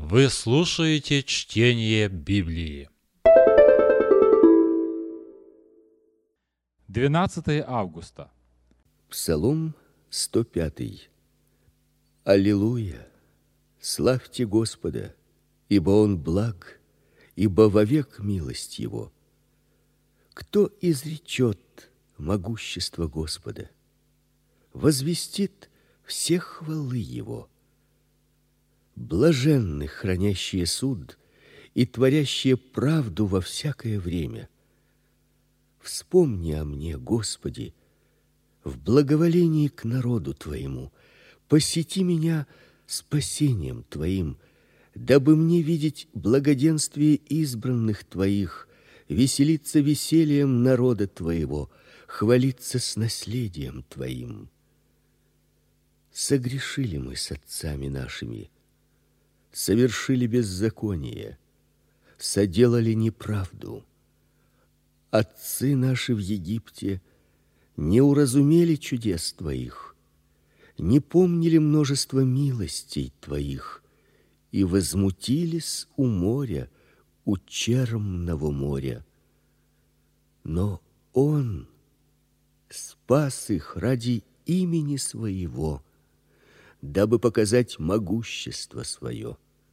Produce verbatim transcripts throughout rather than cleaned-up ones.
Вы слушаете чтение Библии. двенадцатое августа. Псалом сто пятый. Аллилуйя! Славьте Господа, ибо Он благ, ибо вовек милость Его. Кто изречет могущество Господа? Возвестит все хвалы Его. Блаженны, хранящие суд и творящие правду во всякое время. Вспомни о мне, Господи, в благоволении к народу Твоему. Посети меня спасением Твоим, дабы мне видеть благоденствие избранных Твоих, веселиться весельем народа Твоего, хвалиться с наследием Твоим. Согрешили мы с отцами нашими, совершили беззаконие, соделали неправду. Отцы наши в Египте не уразумели чудес Твоих, не помнили множество милостей Твоих и возмутились у моря, у чермного моря. Но Он спас их ради имени Своего, дабы показать могущество Свое.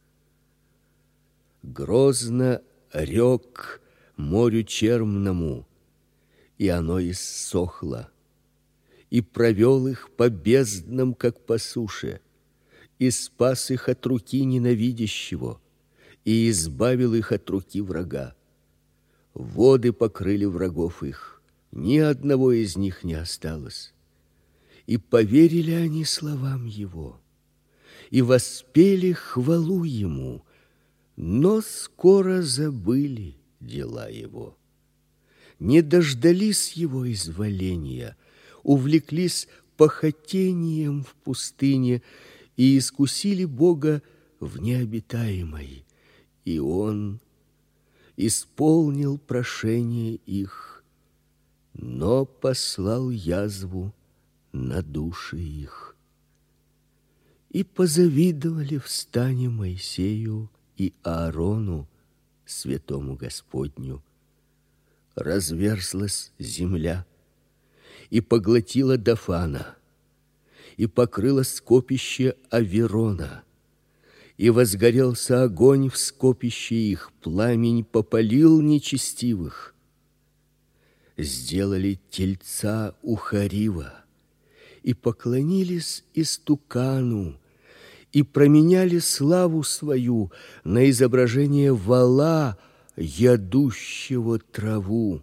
Грозно рёк морю чермному, и оно иссохло, и провел их по безднам, как по суше, и спас их от руки ненавидящего, и избавил их от руки врага. Воды покрыли врагов их, ни одного из них не осталось. И поверили они словам Его, и воспели хвалу Ему, но скоро забыли дела Его. Не дождались Его изволения, увлеклись похотением в пустыне и искусили Бога в необитаемой, и Он исполнил прошение их, но послал язву на души их. И позавидовали в стане Моисею и Аарону, святому Господню. Разверзлась земля и поглотила Дафана, и покрыла скопище Аверона, и возгорелся огонь в скопище их, пламень попалил нечестивых. Сделали тельца у Харива, и поклонились истукану, и променяли славу свою на изображение вола, ядущего траву.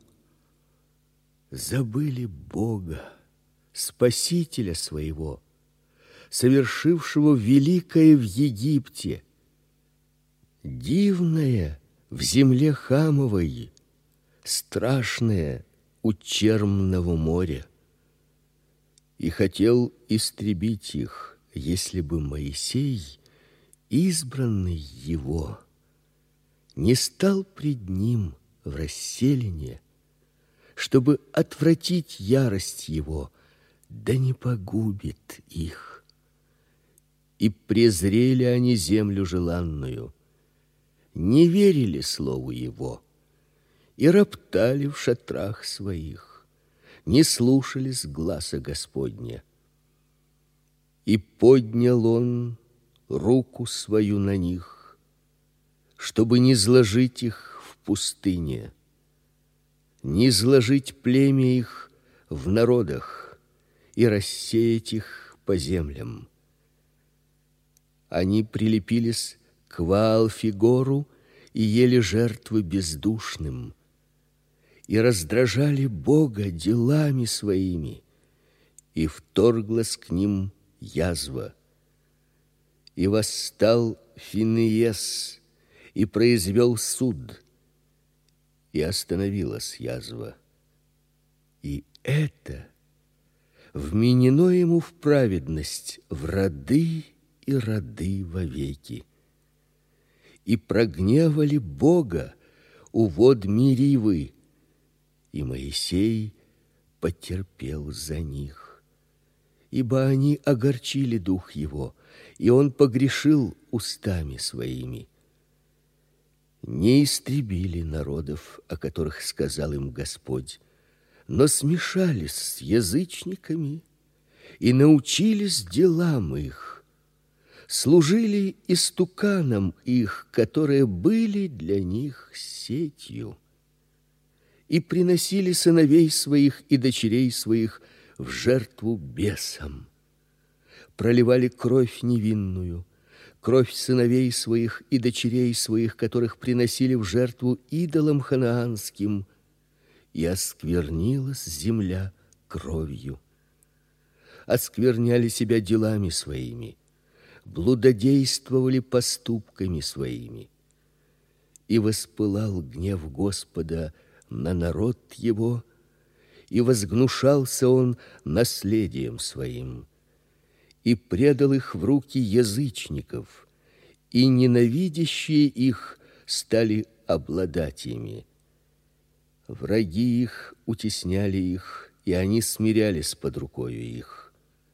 Забыли Бога, Спасителя своего, совершившего великое в Египте, дивное в земле Хамовой, страшное у чермного моря. И хотел истребить их, если бы Моисей, избранный его, не стал пред ним в расселине, чтобы отвратить ярость его, да не погубит их. И презрели они землю желанную, не верили слову его, и роптали в шатрах своих, не слушались гласа Господня. И поднял Он руку свою на них, чтобы не зложить их в пустыне, не зложить племя их в народах и рассеять их по землям. Они прилепились к Ваал-Фигору и ели жертвы бездушным, и раздражали Бога делами своими, и вторглась к ним язва. И восстал Финеес, и произвел суд, и остановилась язва. И это вменено ему в праведность в роды и роды вовеки. И прогневали Бога у вод Меривы, и Моисей потерпел за них, ибо они огорчили дух его и он погрешил устами своими. Не истребили народов, о которых сказал им Господь, но смешались с язычниками и научились делам их, служили истуканам их, которые были для них сетью, и приносили сыновей своих и дочерей своих в жертву бесам, проливали кровь невинную, кровь сыновей своих и дочерей своих, которых приносили в жертву идолам ханаанским, и осквернилась земля кровью. Оскверняли себя делами своими, блудодействовали поступками своими. И воспылал гнев Господа на народ его, и возгнушался он наследием своим, и предал их в руки язычников, и ненавидящие их стали обладать ими. Враги их утесняли их, и они смирялись под рукою их.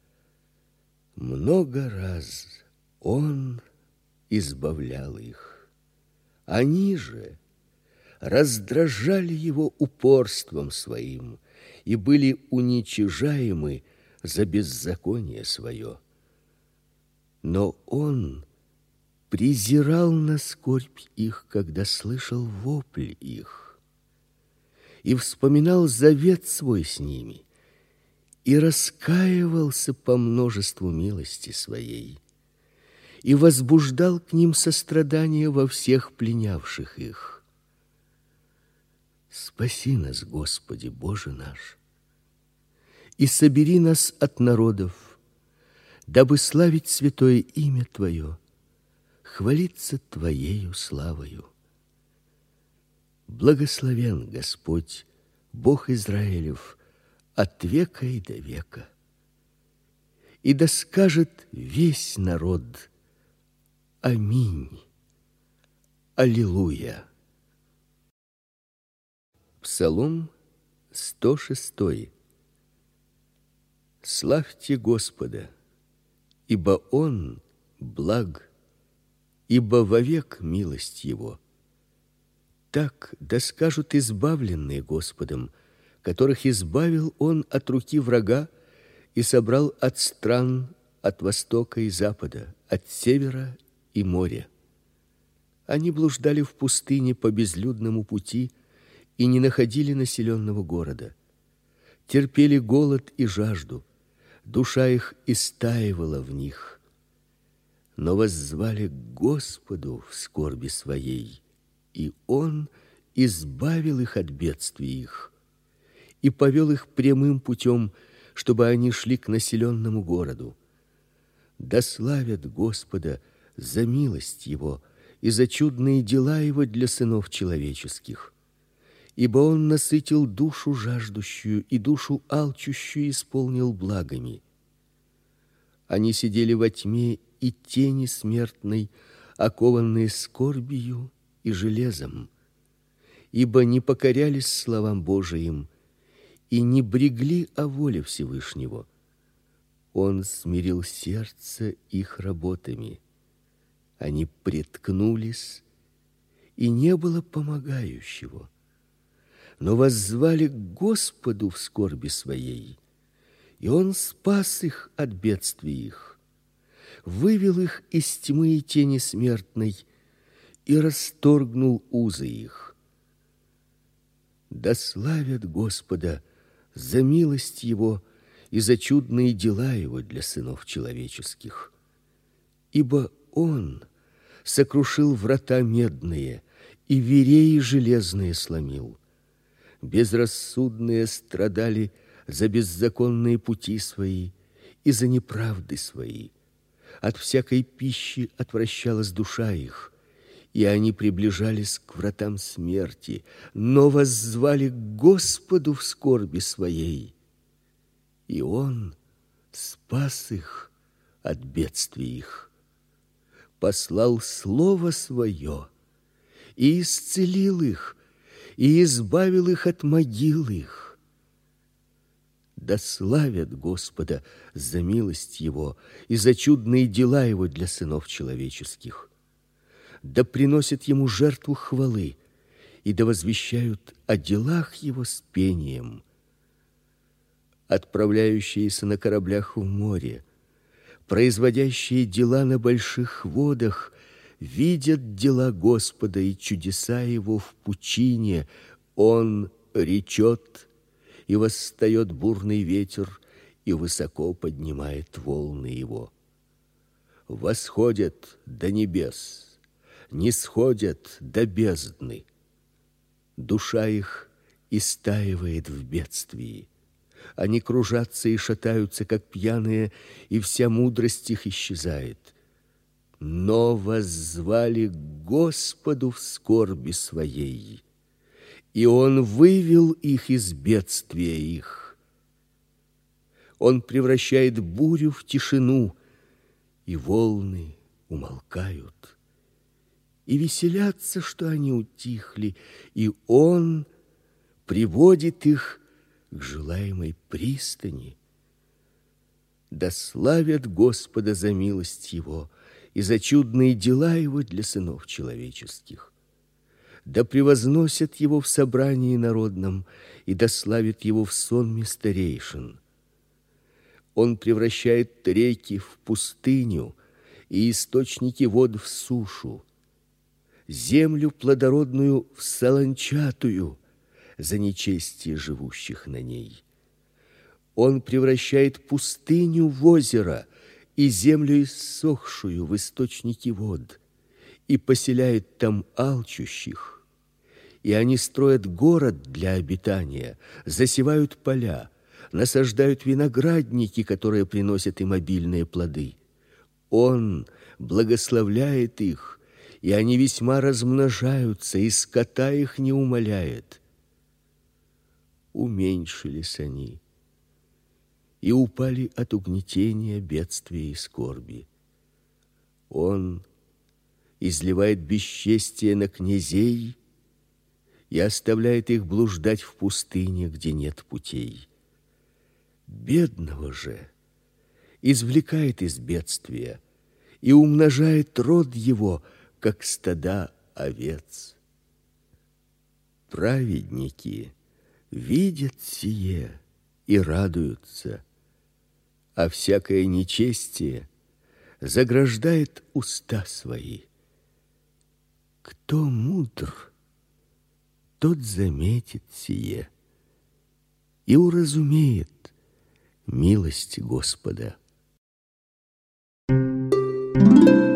Много раз он избавлял их. Они же раздражали его упорством своим и были уничижаемы за беззаконие свое. Но он презирал на скорбь их, когда слышал вопль их, и вспоминал завет свой с ними, и раскаивался по множеству милости своей, и возбуждал к ним сострадание во всех пленявших их. Спаси нас, Господи, Боже наш, и собери нас от народов, дабы славить святое имя Твое, хвалиться Твоею славою. Благословен Господь, Бог Израилев, от века и до века. И да скажет весь народ: Аминь. Аллилуйя. Псалом сто шесть. Славьте Господа, ибо Он благ, ибо вовек милость Его. Так да скажут избавленные Господом, которых избавил Он от руки врага и собрал от стран, от востока и запада, от севера и моря. Они блуждали в пустыне по безлюдному пути и не находили населенного города. Терпели голод и жажду, душа их истаивала в них. Но воззвали к Господу в скорби своей, и Он избавил их от бедствий их и повел их прямым путем, чтобы они шли к населенному городу. Да славят Господа за милость Его и за чудные дела Его для сынов человеческих. Ибо Он насытил душу жаждущую и душу алчущую исполнил благами. Они сидели во тьме и тени смертной, окованные скорбию и железом, ибо не покорялись словам Божиим и не брегли о воле Всевышнего. Он смирил сердце их работами. Они преткнулись, и не было помогающего. Но воззвали к Господу в скорби своей, и Он спас их от бедствий их, вывел их из тьмы и тени смертной и расторгнул узы их. Да славят Господа за милость Его и за чудные дела Его для сынов человеческих. Ибо Он сокрушил врата медные и вереи железные сломил. Безрассудные страдали за беззаконные пути свои и за неправды свои. От всякой пищи отвращалась душа их, и они приближались к вратам смерти, но воззвали к Господу в скорби своей, и Он спас их от бедствий их, послал слово свое и исцелил их, и избавил их от могил их. да славят Господа за милость Его и за чудные дела Его для сынов человеческих. Да приносят Ему жертву хвалы, и да возвещают о делах Его с пением. Отправляющиеся на кораблях в море, производящие дела на больших водах, видят дела Господа и чудеса Его в пучине. Он речет, и восстает бурный ветер, и высоко поднимает волны Его. Восходят до небес, нисходят до бездны. Душа их истаивает в бедствии. Они кружатся и шатаются, как пьяные, и вся мудрость их исчезает. Но воззвали к Господу в скорби своей, и Он вывел их из бедствия их. Он превращает бурю в тишину, и волны умолкают. И веселятся, что они утихли, и Он приводит их к желаемой пристани. Да славят Господа за милость Его и за чудные дела Его для сынов человеческих. Да превозносят Его в собрании народном, и да славят Его в сонме старейшин. Он превращает реки в пустыню и источники вод в сушу, землю плодородную в солончатую за нечестие живущих на ней. Он превращает пустыню в озеро и землю иссохшую в источники вод, и поселяет там алчущих. И они строят город для обитания, засевают поля, насаждают виноградники, которые приносят им обильные плоды. Он благословляет их, и они весьма размножаются, и скота их не умаляет. Уменьшились они и упали от угнетения, бедствия и скорби. Он изливает бесчестие на князей и оставляет их блуждать в пустыне, где нет путей. Бедного же извлекает из бедствия и умножает род его, как стада овец. Праведники видят сие и радуются, а всякое нечестие заграждает уста свои. Кто мудр, тот заметит сие и уразумеет милость Господа. Thank you.